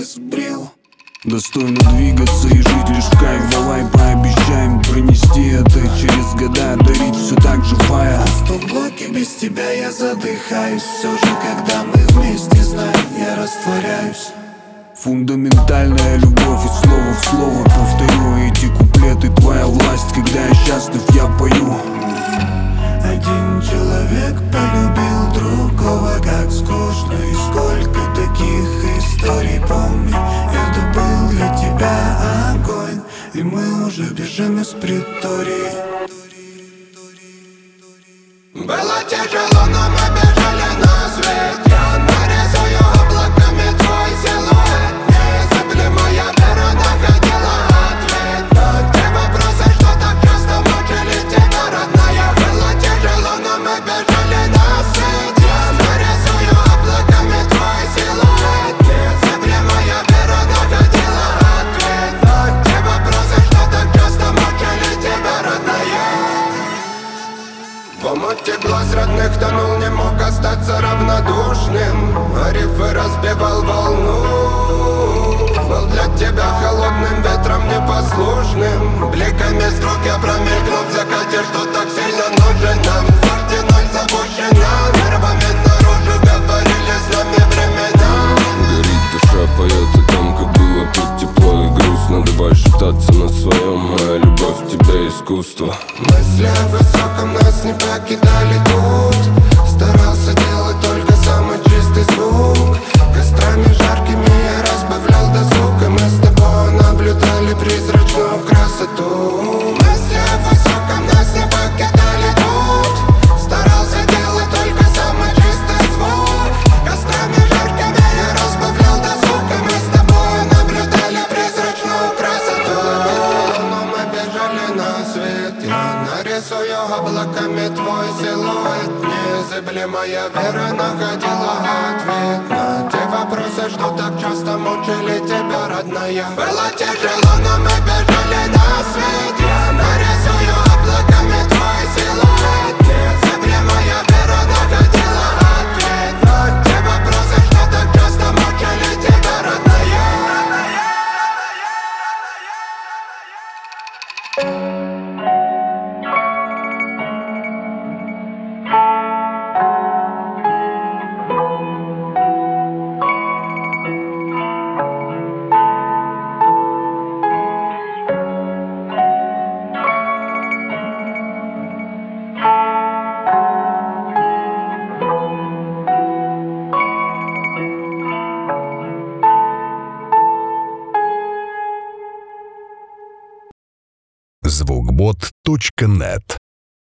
и сбрил. Достойно двигаться и жить лишь в кайф. Давай пообещаем пронести это через года, дарить все так же фая. В полблоке без тебя я задыхаюсь. Все же, когда мы вместе, знаю, я растворяюсь. Фундаментальная любовь, и слово в слово повторю эти куплеты. Твоя власть, когда я счастлив, я пою. Один человек полюбил другого, как скучно. И сколько таких историй, помню. Это был для тебя огонь, и мы уже бежим из притории. Было тяжело, но мы бежали на свет. Я нарисую облаками твой силуэт. Незыблемая вера находила ответ на те вопросы, что так часто мучили тебя, родная. Было тяжело, но мы бежали на свет. Я нарисую облаками твой силуэт. Незыблемая вера находила ответ на те вопросы, что так часто мучили тебя, родная. В омуте глаз родных тонул, не мог остаться равнодушным. А рифы разбивал волну. Был для тебя холодным ветром непослушным. Бликами струк я промелькнул в закате, что так сильно нужен нам. Форте ноль запущена, нервами наружу говорили с нами времена. Горит душа, поет о том, как было тут тепло и грустно. Давай шептаться на своем, моя любовь в тебе искусство. Мысли о высоком нас не покидали тут. Старался делать только самый чистый звук. Кострами жаркими я разбавлял досуг, и мы с тобой наблюдали призрачную красоту. Мысли о высоком нас не покидали тут. Старался делать только самый чистый звук. Кострами жаркими я разбавлял досуг, и мы с тобой наблюдали призрачную красоту. Но мы бежали на свет. Я нарисую облаками твой силуэт. Незыблемая вера находила ответ на те вопросы, что так часто мучили тебя, родная. Было тяжело, но мы бежали на свет. Я нарисую облаками твой силуэт. Незыблемая вера находила ответ на те вопросы, что так часто мучили тебя, родная. Звукбот.нет